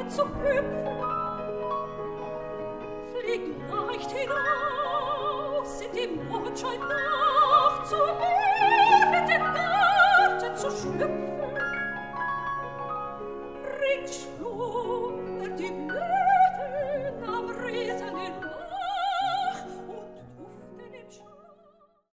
zu hüpfen. Flieg leicht hinaus in die Mondschein Nacht, zu ihr in den Garten zu schlüpfen. Rings schlummert die Blüte